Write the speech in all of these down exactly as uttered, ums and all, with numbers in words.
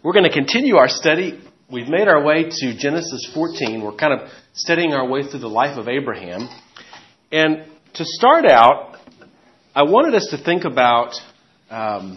We're going to continue our study. We've made our way to Genesis fourteen. We're kind of studying our way through the life of Abraham. And to start out, I wanted us to think about um,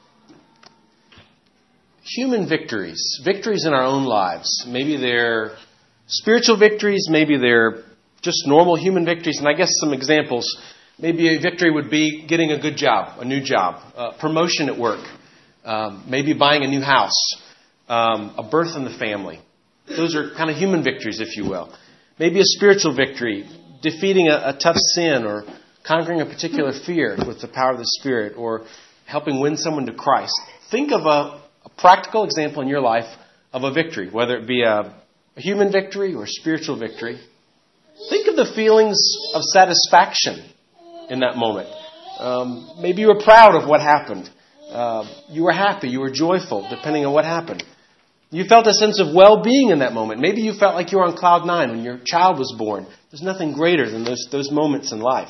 human victories, victories in our own lives. Maybe they're spiritual victories, maybe they're just normal human victories. And I guess some examples, maybe a victory would be getting a good job, a new job, uh, promotion at work, um, maybe buying a new house, um, a birth in the family. Those are kind of human victories, if you will. Maybe a spiritual victory, defeating a, a tough sin or conquering a particular fear with the power of the Spirit or helping win someone to Christ. Think of a, a practical example in your life of a victory, whether it be a, a human victory or a spiritual victory. Think of the feelings of satisfaction in that moment. Um, maybe you were proud of what happened. Uh, you were happy. You were joyful, depending on what happened. You felt a sense of well-being in that moment. Maybe you felt like you were on cloud nine when your child was born. There's nothing greater than those, those moments in life.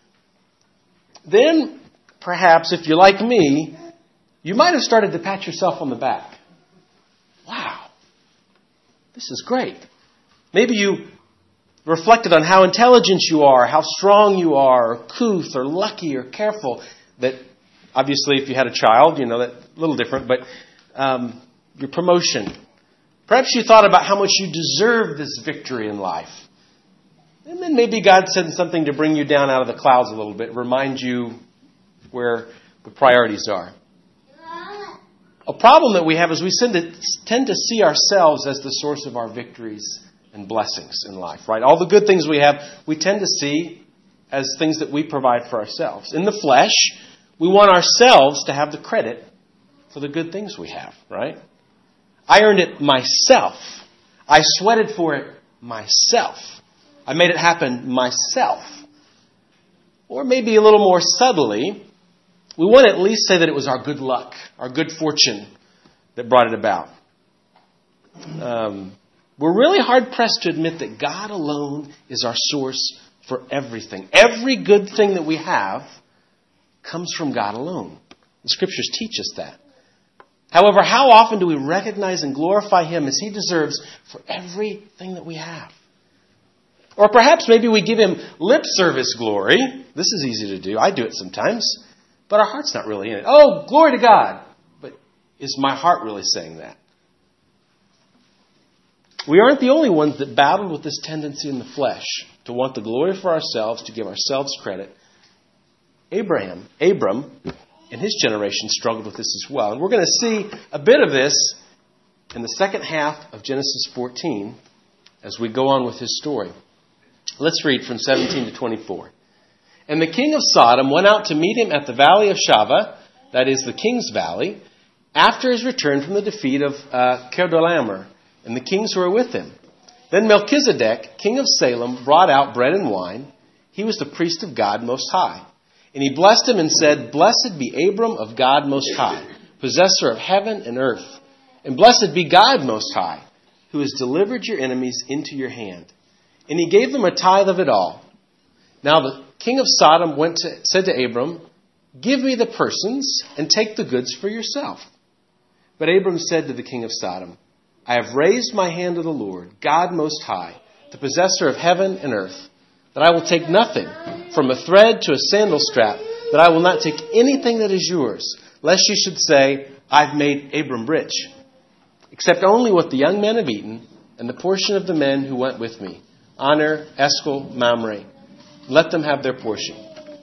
Then, perhaps, if you're like me, you might have started to pat yourself on the back. Wow, this is great. Maybe you reflected on how intelligent you are, how strong you are, or couth, or lucky, or careful. That, obviously, if you had a child, you know, that's a little different, but um, your promotion. Perhaps you thought about how much you deserve this victory in life. And then maybe God said something to bring you down out of the clouds a little bit, remind you where the priorities are. A problem that we have is we tend to see ourselves as the source of our victories and blessings in life, right? All the good things we have, we tend to see as things that we provide for ourselves. In the flesh, we want ourselves to have the credit for the good things we have, right? I earned it myself. I sweated for it myself. I made it happen myself. Or maybe a little more subtly, we want to at least say that it was our good luck, our good fortune that brought it about. Um, we're really hard-pressed to admit that God alone is our source for everything. Every good thing that we have comes from God alone. The Scriptures teach us that. However, how often do we recognize and glorify Him as He deserves for everything that we have? Or perhaps maybe we give Him lip service glory. This is easy to do. I do it sometimes. But our heart's not really in it. Oh, glory to God. But is my heart really saying that? We aren't the only ones that battled with this tendency in the flesh to want the glory for ourselves, to give ourselves credit. Abraham, Abram, in his generation struggled with this as well. And we're going to see a bit of this in the second half of Genesis fourteen as we go on with his story. Let's read from seventeen to twenty-four. And the king of Sodom went out to meet him at the valley of Shaveh, that is the king's valley, after his return from the defeat of uh, Chedorlaomer and the kings who were with him. Then Melchizedek, king of Salem, brought out bread and wine. He was the priest of God Most High. And he blessed him and said, Blessed be Abram of God Most High, possessor of heaven and earth. And blessed be God Most High, who has delivered your enemies into your hand. And he gave them a tithe of it all. Now the king of Sodom went to, said to Abram, Give me the persons and take the goods for yourself. But Abram said to the king of Sodom, I have raised my hand to the Lord, God Most High, the possessor of heaven and earth, that I will take nothing, from a thread to a sandal strap, that I will not take anything that is yours, lest you should say, I've made Abram rich, except only what the young men have eaten, and the portion of the men who went with me, Aner, Eshcol, Mamre. Let them have their portion.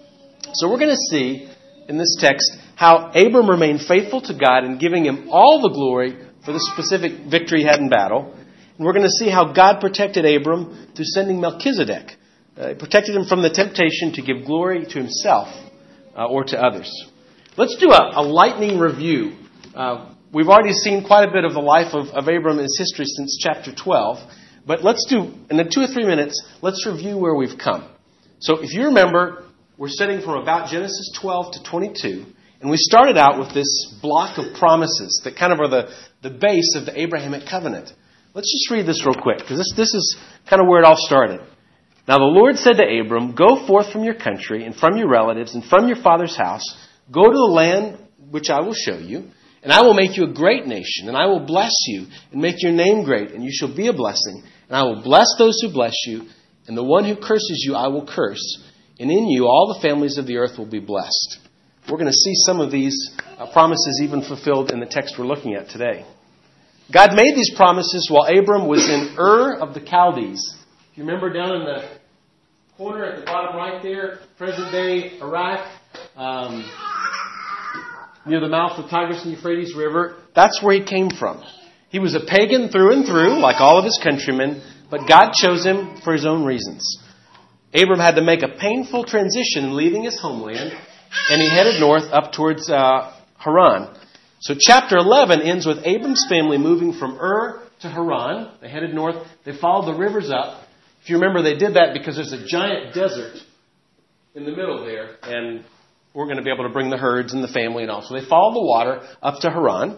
So we're going to see in this text how Abram remained faithful to God in giving him all the glory for the specific victory he had in battle. And we're going to see how God protected Abram through sending Melchizedek. Uh, he protected him from the temptation to give glory to himself uh, or to others. Let's do a, a lightning review. Uh, we've already seen quite a bit of the life of, of Abram and his history since chapter twelve. But let's do, in the two or three minutes, let's review where we've come. So if you remember, we're studying from about Genesis twelve to twenty-two. And we started out with this block of promises that kind of are the, the base of the Abrahamic covenant. Let's just read this real quick, because this, this is kind of where it all started. Now the Lord said to Abram, Go forth from your country and from your relatives and from your father's house. Go to the land which I will show you. And I will make you a great nation, and I will bless you and make your name great, and you shall be a blessing. And I will bless those who bless you, and the one who curses you I will curse. And in you all the families of the earth will be blessed. We're going to see some of these uh, promises even fulfilled in the text we're looking at today. God made these promises while Abram was in Ur of the Chaldees. If you remember down in the corner at the bottom right there, present-day Iraq, um, near the mouth of Tigris and Euphrates River, that's where he came from. He was a pagan through and through, like all of his countrymen, but God chose him for his own reasons. Abram had to make a painful transition leaving his homeland, and he headed north up towards uh, Haran. So chapter eleven ends with Abram's family moving from Ur to Haran. They headed north. They followed the rivers up. If you remember, they did that because there's a giant desert in the middle there, and we're going to be able to bring the herds and the family and all. So they followed the water up to Haran.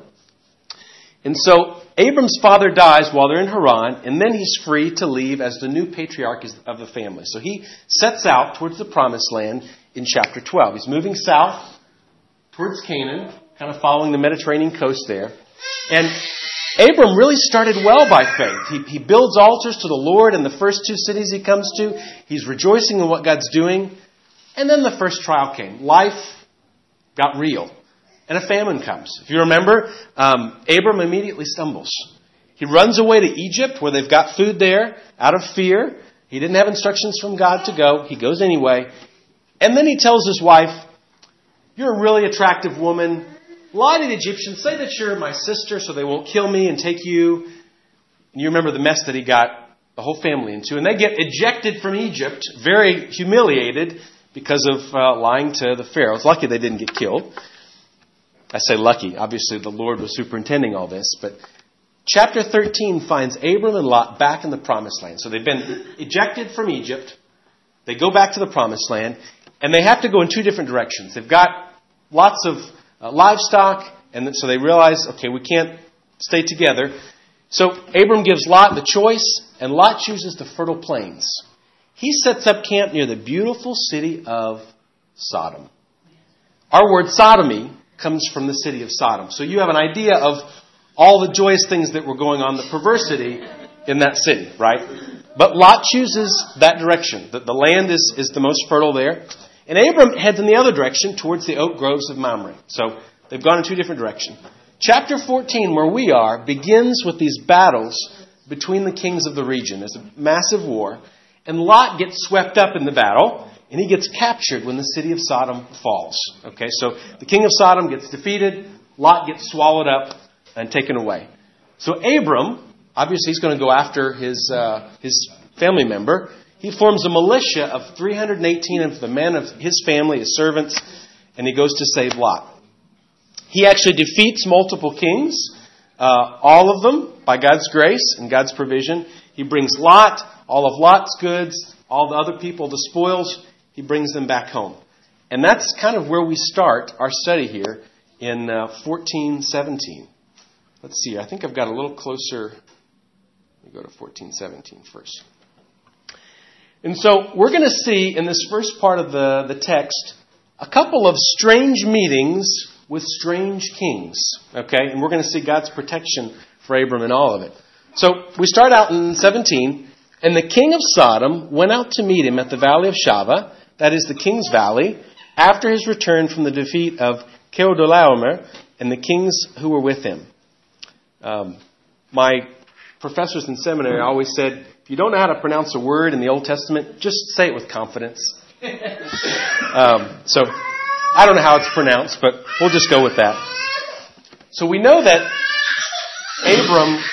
And so Abram's father dies while they're in Haran, and then he's free to leave as the new patriarch of the family. So he sets out towards the promised land in chapter twelve. He's moving south towards Canaan, kind of following the Mediterranean coast there. And Abram really started well by faith. He, he builds altars to the Lord in the first two cities he comes to. He's rejoicing in what God's doing. And then the first trial came. Life got real. And a famine comes. If you remember, um, Abram immediately stumbles. He runs away to Egypt where they've got food there out of fear. He didn't have instructions from God to go. He goes anyway. And then he tells his wife, "You're a really attractive woman. Lie to the Egyptians. Say that you're my sister so they won't kill me and take you." And you remember the mess that he got the whole family into. And they get ejected from Egypt, very humiliated because of uh, lying to the Pharaoh. It's lucky they didn't get killed. I say lucky. Obviously, the Lord was superintending all this. But chapter thirteen finds Abram and Lot back in the promised land. So they've been ejected from Egypt. They go back to the promised land. And they have to go in two different directions. They've got lots of uh, livestock. And so they realize, okay, we can't stay together. So Abram gives Lot the choice. And Lot chooses the fertile plains. He sets up camp near the beautiful city of Sodom. Our word sodomy comes from the city of Sodom. So you have an idea of all the joyous things that were going on, the perversity in that city, right? But Lot chooses that direction. The, the land is, is the most fertile there. And Abram heads in the other direction towards the oak groves of Mamre. So they've gone in two different directions. Chapter fourteen, where we are, begins with these battles between the kings of the region. There's a massive war. And Lot gets swept up in the battle. And he gets captured when the city of Sodom falls. Okay, so the king of Sodom gets defeated. Lot gets swallowed up and taken away. So Abram, obviously he's going to go after his uh, his family member. He forms a militia of three hundred eighteen of the men of his family, his servants, and he goes to save Lot. He actually defeats multiple kings, uh, all of them by God's grace and God's provision. He brings Lot, all of Lot's goods, all the other people, the spoils. He brings them back home. And that's kind of where we start our study here in uh, fourteen seventeen. Let's see. I think I've got a little closer. Let me go to fourteen seventeen first. And so we're going to see in this first part of the, the text a couple of strange meetings with strange kings. Okay? And we're going to see God's protection for Abram in all of it. So we start out in seventeen. And the king of Sodom went out to meet him at the valley of Shaveh, that is the king's valley, after his return from the defeat of Chedorlaomer and the kings who were with him. Um, my professors in seminary always said, if you don't know how to pronounce a word in the Old Testament, just say it with confidence. um, so I don't know how it's pronounced, but we'll just go with that. So we know that Abram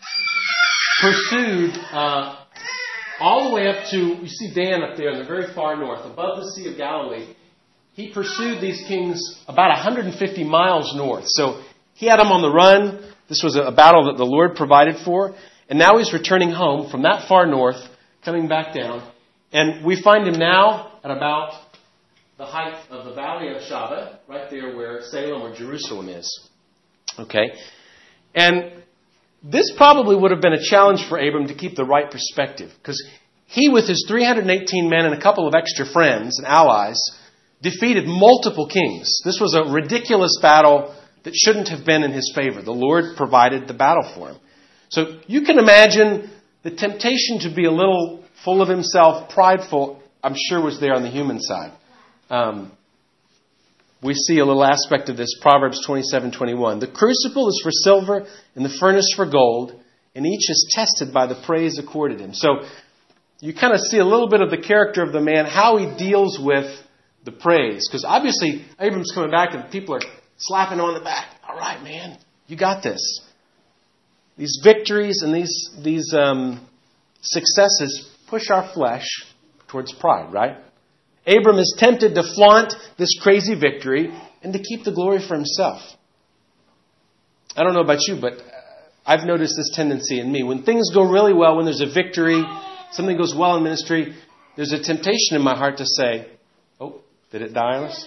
pursued uh, all the way up to, you see Dan up there in the very far north, above the Sea of Galilee. He pursued these kings about one hundred fifty miles north. So he had them on the run. This was a battle that the Lord provided for. And now he's returning home from that far north, coming back down. And we find him now at about the height of the valley of Shaveh, right there where Salem or Jerusalem is. Okay? And this probably would have been a challenge for Abram to keep the right perspective. Because he, with his three hundred eighteen men and a couple of extra friends and allies, defeated multiple kings. This was a ridiculous battle that shouldn't have been in his favor. The Lord provided the battle for him. So you can imagine the temptation to be a little full of himself, prideful, I'm sure was there on the human side. Um, we see a little aspect of this, Proverbs twenty-seven twenty-one. The crucible is for silver and the furnace for gold, and each is tested by the praise accorded him. So you kind of see a little bit of the character of the man, how he deals with the praise. Because obviously, Abram's coming back and people are slapping him on the back. All right, man, you got this. These victories and these, these um, successes push our flesh towards pride, right? Abram is tempted to flaunt this crazy victory and to keep the glory for himself. I don't know about you, but I've noticed this tendency in me. When things go really well, when there's a victory, something goes well in ministry, there's a temptation in my heart to say, oh, did it die on us?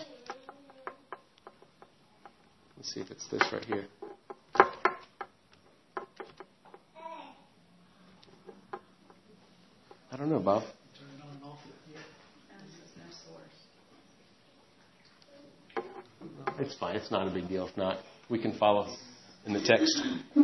Let's see if it's this right here. I don't know, Bob. It's fine. It's not a big deal. If not, we can follow in the text.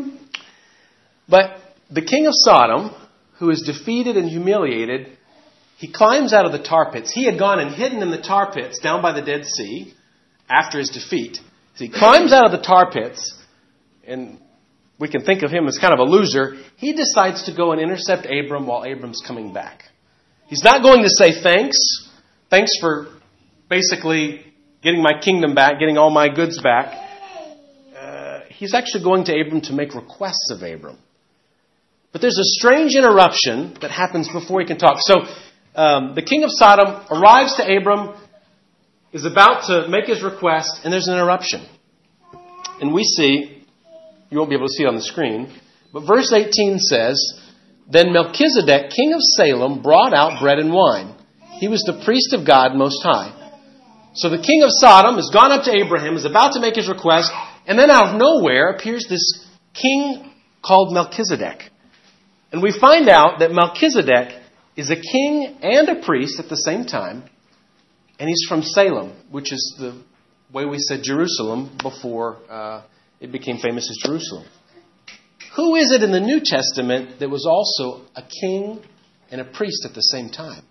But the king of Sodom, who is defeated and humiliated, he climbs out of the tar pits. He had gone and hidden in the tar pits down by the Dead Sea after his defeat. So he climbs out of the tar pits, and we can think of him as kind of a loser. He decides to go and intercept Abram while Abram's coming back. He's not going to say thanks. Thanks for basically getting my kingdom back, getting all my goods back. Uh, he's actually going to Abram to make requests of Abram. But there's a strange interruption that happens before he can talk. So um, the king of Sodom arrives to Abram, is about to make his request, and there's an interruption. And we see, you won't be able to see it on the screen, but verse eighteen says, Then Melchizedek, king of Salem, brought out bread and wine. He was the priest of God Most High. So the king of Sodom has gone up to Abraham, is about to make his request, and then out of nowhere appears this king called Melchizedek. And we find out that Melchizedek is a king and a priest at the same time, and he's from Salem, which is the way we said Jerusalem before uh, it became famous as Jerusalem. Who is it in the New Testament that was also a king and a priest at the same time?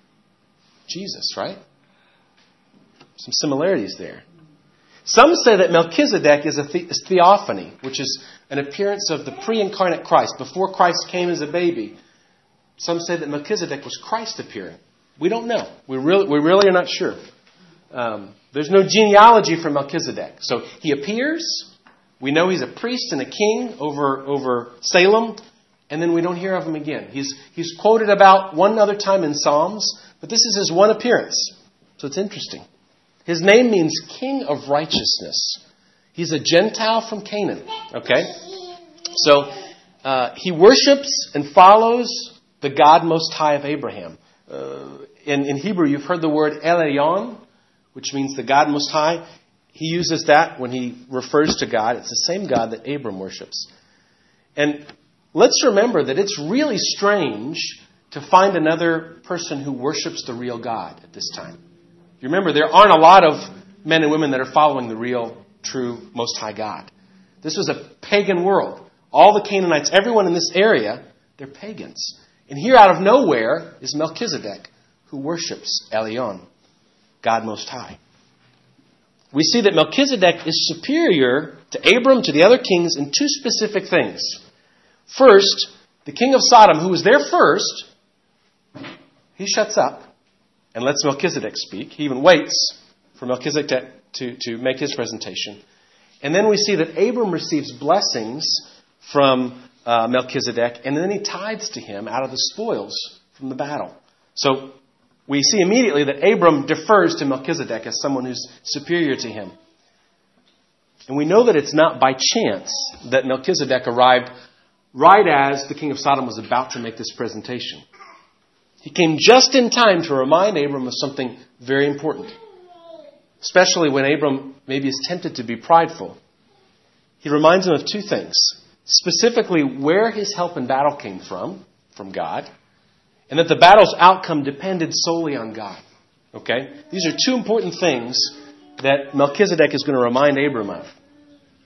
Jesus, right? Some similarities there. Some say that Melchizedek is a the- is theophany, which is an appearance of the pre-incarnate Christ, before Christ came as a baby. Some say that Melchizedek was Christ appearing. We don't know. We really, we really are not sure. Um, there's no genealogy for Melchizedek. So he appears. We know he's a priest and a king over, over Salem. And then we don't hear of him again. He's, he's quoted about one other time in Psalms. But this is his one appearance. So it's interesting. His name means King of Righteousness. He's a Gentile from Canaan. Okay? So uh, he worships and follows the God Most High of Abraham. Uh, in, in Hebrew, you've heard the word El Elyon, which means the God Most High. He uses that when he refers to God. It's the same God that Abram worships. And let's remember that it's really strange to find another person who worships the real God at this time. You remember, there aren't a lot of men and women that are following the real, true, Most High God. This was a pagan world. All the Canaanites, everyone in this area, they're pagans. And here out of nowhere is Melchizedek, who worships Elyon, God Most High. We see that Melchizedek is superior to Abram, to the other kings, in two specific things. First, the king of Sodom, who was there first, he shuts up and lets Melchizedek speak. He even waits for Melchizedek to, to make his presentation. And then we see that Abram receives blessings from uh, Melchizedek, and then he tithes to him out of the spoils from the battle. So we see immediately that Abram defers to Melchizedek as someone who's superior to him. And we know that it's not by chance that Melchizedek arrived right as the king of Sodom was about to make this presentation. He came just in time to remind Abram of something very important, especially when Abram maybe is tempted to be prideful. He reminds him of two things, specifically where his help in battle came from, from God, and that the battle's outcome depended solely on God. Okay? These are two important things that Melchizedek is going to remind Abram of.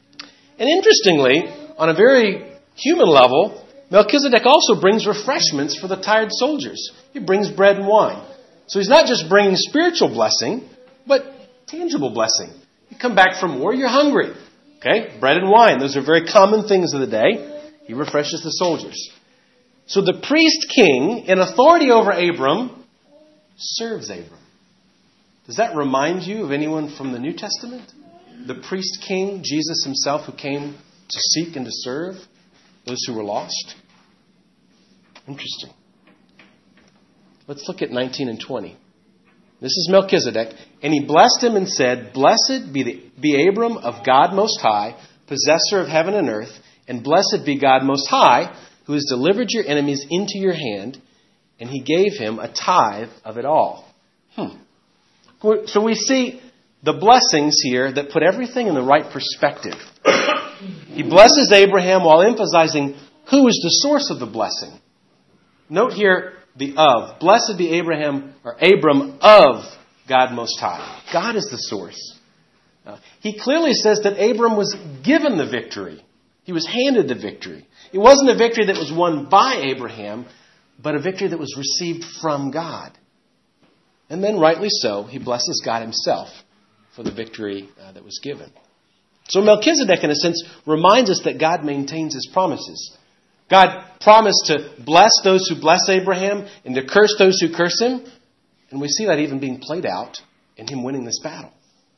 And interestingly, on a very human level, Melchizedek also brings refreshments for the tired soldiers. He brings bread and wine. So he's not just bringing spiritual blessing, but tangible blessing. You come back from war, you're hungry. Okay? Bread and wine, those are very common things of the day. He refreshes the soldiers. So the priest king, in authority over Abram, serves Abram. Does that remind you of anyone from the New Testament? The priest king, Jesus himself, who came to seek and to serve those who were lost? Interesting. Let's look at nineteen and twenty. This is Melchizedek. And he blessed him and said, Blessed be, the, be Abram of God Most High, possessor of heaven and earth, and blessed be God Most High, who has delivered your enemies into your hand. And he gave him a tithe of it all. Hmm. So we see the blessings here that put everything in the right perspective. He blesses Abraham while emphasizing who is the source of the blessing. Note here the of. Blessed be Abraham, or Abram of God Most High. God is the source. Uh, he clearly says that Abram was given the victory. He was handed the victory. It wasn't a victory that was won by Abraham, but a victory that was received from God. And then, rightly so, he blesses God himself for the victory uh, that was given. So Melchizedek, in a sense, reminds us that God maintains his promises. God promised to bless those who bless Abraham and to curse those who curse him. And we see that even being played out in him winning this battle.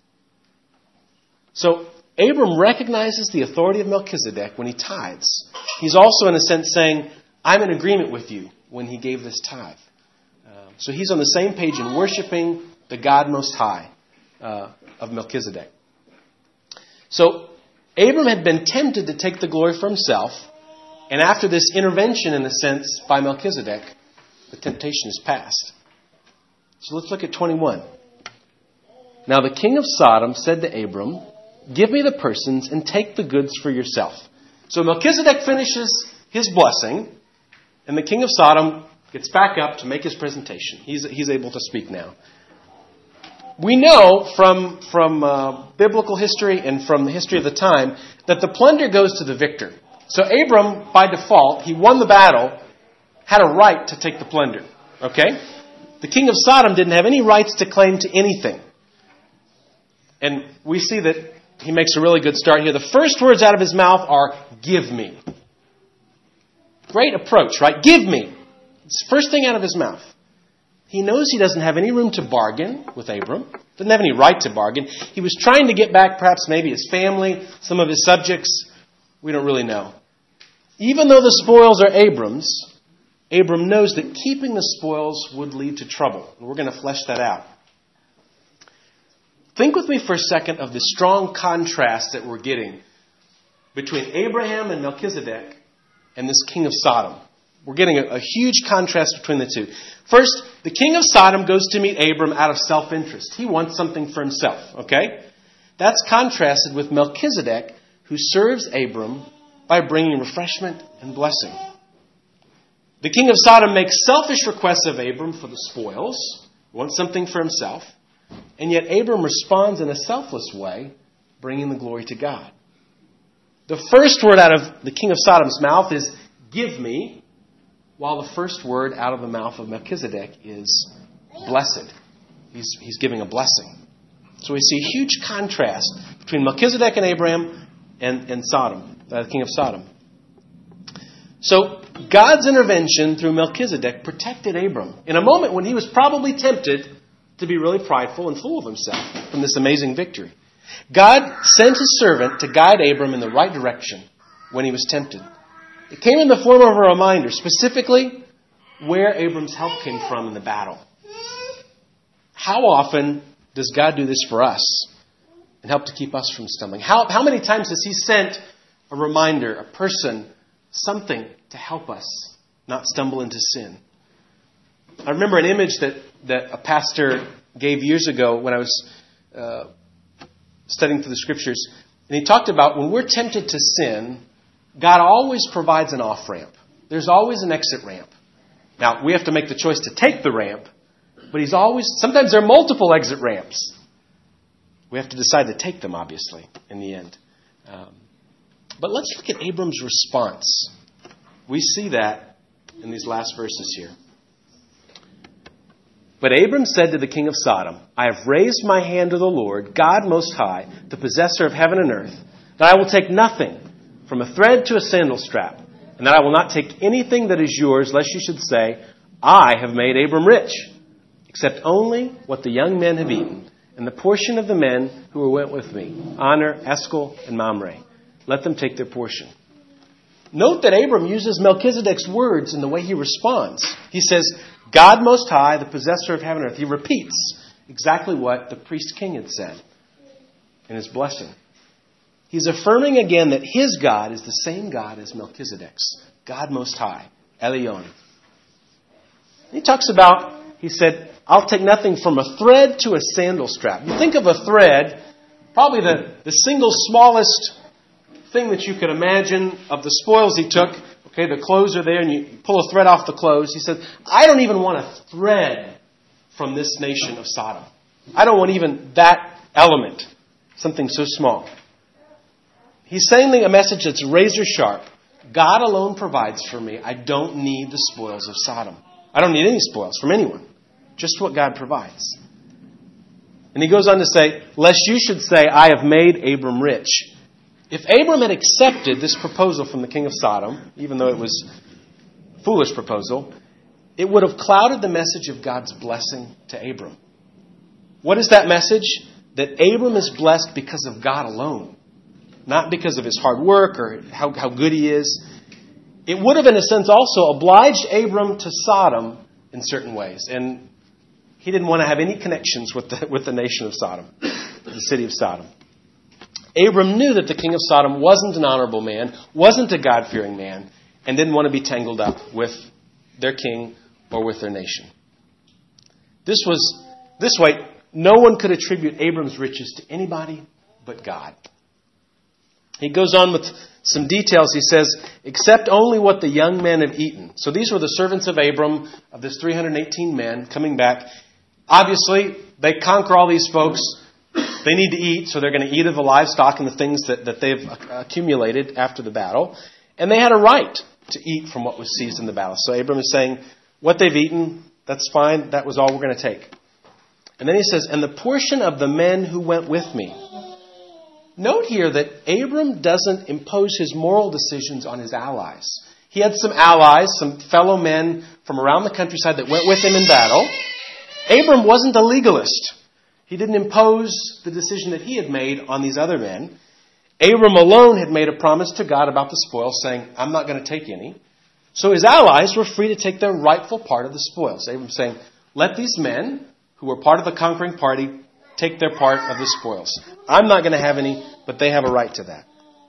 So Abram recognizes the authority of Melchizedek when he tithes. He's also, in a sense, saying, I'm in agreement with you when he gave this tithe. Uh, so he's on the same page in worshiping the God Most High uh, of Melchizedek. So Abram had been tempted to take the glory for himself. And after this intervention, in a sense, by Melchizedek, the temptation is past. So let's look at twenty-one. Now the king of Sodom said to Abram, Give me the persons and take the goods for yourself. So Melchizedek finishes his blessing, and the king of Sodom gets back up to make his presentation. He's, he's able to speak now. We know from, from uh, biblical history and from the history of the time that the plunder goes to the victor. So Abram, by default, he won the battle, had a right to take the plunder. Okay? The king of Sodom didn't have any rights to claim to anything. And we see that he makes a really good start here. The first words out of his mouth are, give me. Great approach, right? Give me. It's the first thing out of his mouth. He knows he doesn't have any room to bargain with Abram. Doesn't have any right to bargain. He was trying to get back perhaps maybe his family, some of his subjects. We don't really know. Even though the spoils are Abram's, Abram knows that keeping the spoils would lead to trouble. And we're going to flesh that out. Think with me for a second of the strong contrast that we're getting between Abraham and Melchizedek and this king of Sodom. We're getting a, a huge contrast between the two. First, the king of Sodom goes to meet Abram out of self-interest. He wants something for himself, okay? That's contrasted with Melchizedek, who serves Abram by bringing refreshment and blessing. The king of Sodom makes selfish requests of Abram for the spoils. He wants something for himself. And yet Abram responds in a selfless way, bringing the glory to God. The first word out of the king of Sodom's mouth is, give me, while the first word out of the mouth of Melchizedek is, blessed. He's, he's giving a blessing. So we see a huge contrast between Melchizedek and Abraham and, and Sodom, uh, the king of Sodom. So God's intervention through Melchizedek protected Abram in a moment when he was probably tempted to be really prideful and full of himself from this amazing victory. God sent his servant to guide Abram in the right direction when he was tempted. It came in the form of a reminder, specifically where Abram's help came from in the battle. How often does God do this for us and help to keep us from stumbling? How, how many times has he sent a reminder, a person, something to help us not stumble into sin? I remember an image that, that a pastor gave years ago when I was uh, studying through the scriptures. And he talked about when we're tempted to sin, God always provides an off-ramp. There's always an exit ramp. Now, we have to make the choice to take the ramp, but he's always, sometimes there are multiple exit ramps. We have to decide to take them, obviously, in the end. Um, But let's look at Abram's response. We see that in these last verses here. But Abram said to the king of Sodom, I have raised my hand to the Lord, God Most High, the possessor of heaven and earth, that I will take nothing, from a thread to a sandal strap, and that I will not take anything that is yours, lest you should say, I have made Abram rich, except only what the young men have eaten, and the portion of the men who went with me, Honor, Eshcol, and Mamre. Let them take their portion. Note that Abram uses Melchizedek's words in the way he responds. He says, God Most High, the possessor of heaven and earth. He repeats exactly what the priest king had said in his blessing. He's affirming again that his God is the same God as Melchizedek's. God Most High, Elyon. He talks about, he said, I'll take nothing from a thread to a sandal strap. You think of a thread, probably the, the single smallest thing that you could imagine of the spoils he took. Okay, the clothes are there and you pull a thread off the clothes. He said, I don't even want a thread from this nation of Sodom. I don't want even that element, something so small. He's saying a message that's razor sharp. God alone provides for me. I don't need the spoils of Sodom. I don't need any spoils from anyone. Just what God provides. And he goes on to say, lest you should say, I have made Abram rich. If Abram had accepted this proposal from the king of Sodom, even though it was a foolish proposal, it would have clouded the message of God's blessing to Abram. What is that message? That Abram is blessed because of God alone, not because of his hard work or how, how good he is. It would have, in a sense, also obliged Abram to Sodom in certain ways. And he didn't want to have any connections with the, with the nation of Sodom, the city of Sodom. Abram knew that the king of Sodom wasn't an honorable man, wasn't a God-fearing man, and didn't want to be tangled up with their king or with their nation. This was this way, no one could attribute Abram's riches to anybody but God. He goes on with some details. He says, except only what the young men have eaten. So these were the servants of Abram, of this three hundred eighteen men coming back. Obviously, they conquer all these folks. They need to eat, so they're going to eat of the livestock and the things that, that they've accumulated after the battle. And they had a right to eat from what was seized in the battle. So Abram is saying, what they've eaten, that's fine. That was all we're going to take. And then he says, and the portion of the men who went with me. Note here that Abram doesn't impose his moral decisions on his allies. He had some allies, some fellow men from around the countryside that went with him in battle. Abram wasn't a legalist. He didn't impose the decision that he had made on these other men. Abram alone had made a promise to God about the spoils, saying, I'm not going to take any. So his allies were free to take their rightful part of the spoils. Abram saying, let these men, who were part of the conquering party, take their part of the spoils. I'm not going to have any, but they have a right to that.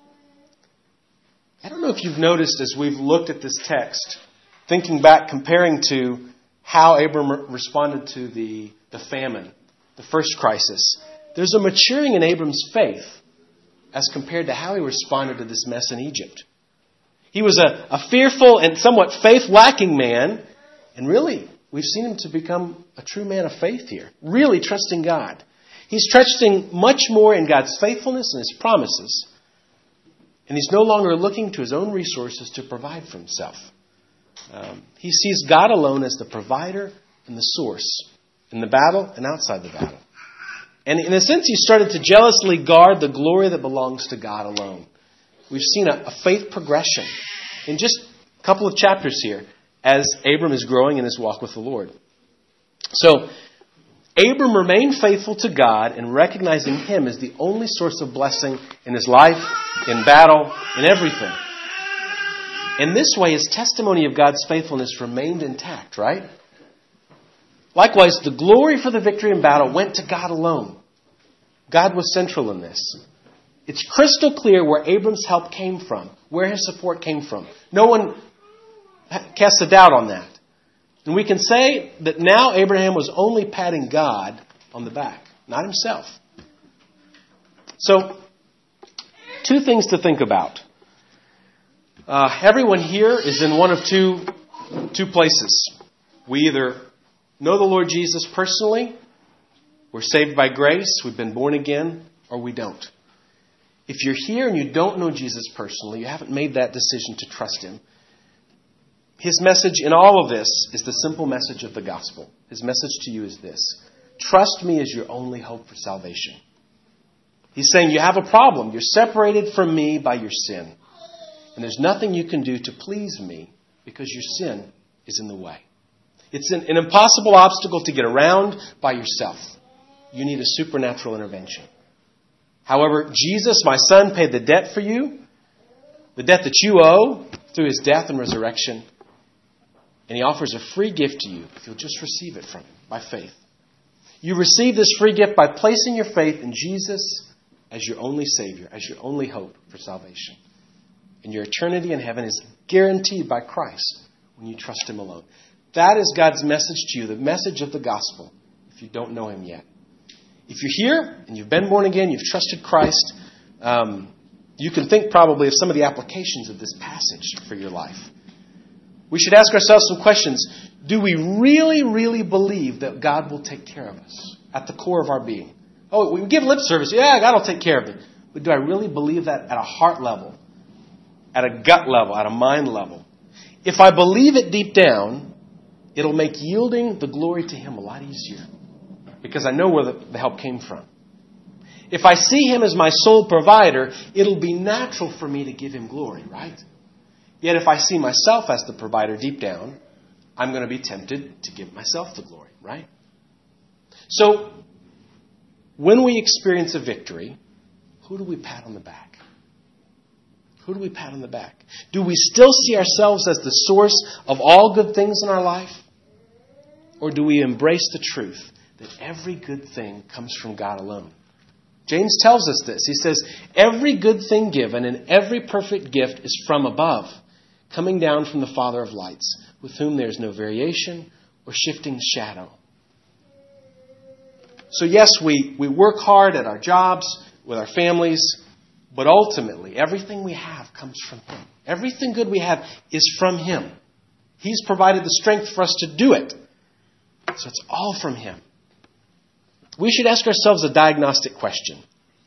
I don't know if you've noticed as we've looked at this text, thinking back, comparing to how Abram responded to the, the famine, the first crisis. There's a maturing in Abram's faith as compared to how he responded to this mess in Egypt. He was a, a fearful and somewhat faith-lacking man, and really, we've seen him to become a true man of faith here, really trusting God. He's trusting much more in God's faithfulness and His promises, and he's no longer looking to his own resources to provide for himself. Um, he sees God alone as the provider and the source in the battle and outside the battle. And in a sense, he started to jealously guard the glory that belongs to God alone. We've seen a, a faith progression in just a couple of chapters here as Abram is growing in his walk with the Lord. So, Abram remained faithful to God and recognizing Him as the only source of blessing in his life, in battle, in everything. In this way, his testimony of God's faithfulness remained intact, right? Likewise, the glory for the victory in battle went to God alone. God was central in this. It's crystal clear where Abram's help came from, where his support came from. No one casts a doubt on that. And we can say that now Abraham was only patting God on the back, not himself. So, two things to think about. Uh, everyone here is in one of two, two places. We either know the Lord Jesus personally, we're saved by grace, we've been born again, or we don't. If you're here and you don't know Jesus personally, you haven't made that decision to trust him, his message in all of this is the simple message of the gospel. His message to you is this: trust me as your only hope for salvation. He's saying you have a problem. You're separated from me by your sin. And there's nothing you can do to please me because your sin is in the way. It's an, an impossible obstacle to get around by yourself. You need a supernatural intervention. However, Jesus, my son, paid the debt for you, the debt that you owe through his death and resurrection. And he offers a free gift to you if you'll just receive it from him by faith. You receive this free gift by placing your faith in Jesus as your only Savior, as your only hope for salvation. And your eternity in heaven is guaranteed by Christ when you trust him alone. That is God's message to you, the message of the gospel, if you don't know him yet. If you're here and you've been born again, you've trusted Christ, um, you can think probably of some of the applications of this passage for your life. We should ask ourselves some questions. Do we really, really believe that God will take care of us at the core of our being? Oh, we give lip service. Yeah, God will take care of it. But do I really believe that at a heart level, at a gut level, at a mind level? If I believe it deep down, it'll make yielding the glory to him a lot easier because I know where the, the help came from. If I see him as my sole provider, it'll be natural for me to give him glory, right? Yet if I see myself as the provider deep down, I'm going to be tempted to give myself the glory, right? So, when we experience a victory, who do we pat on the back? Who do we pat on the back? Do we still see ourselves as the source of all good things in our life? Or do we embrace the truth that every good thing comes from God alone? James tells us this. He says, every good thing given and every perfect gift is from above, coming down from the Father of lights, with whom there is no variation or shifting shadow. So yes, we, we work hard at our jobs, with our families, but ultimately, everything we have comes from him. Everything good we have is from him. He's provided the strength for us to do it. So it's all from him. We should ask ourselves a diagnostic question.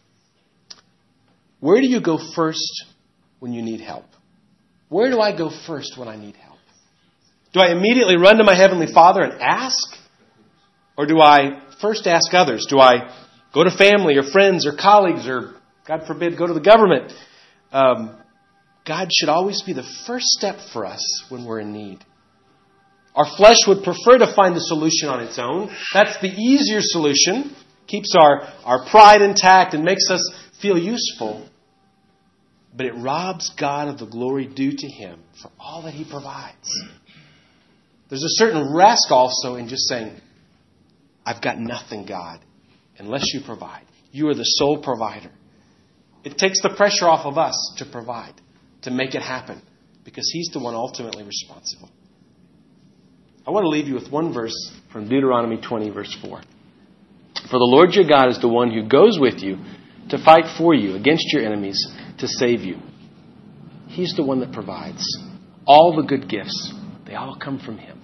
Where do you go first when you need help? Where do I go first when I need help? Do I immediately run to my Heavenly Father and ask? Or do I first ask others? Do I go to family or friends or colleagues or, God forbid, go to the government? Um, God should always be the first step for us when we're in need. Our flesh would prefer to find the solution on its own. That's the easier solution. Keeps our, our pride intact and makes us feel useful. But it robs God of the glory due to him for all that he provides. There's a certain rest also in just saying, I've got nothing, God, unless you provide. You are the sole provider. It takes the pressure off of us to provide, to make it happen, because he's the one ultimately responsible. I want to leave you with one verse from Deuteronomy twenty, verse four. For the Lord your God is the one who goes with you to fight for you against your enemies to save you. He's the one that provides. All the good gifts, they all come from him.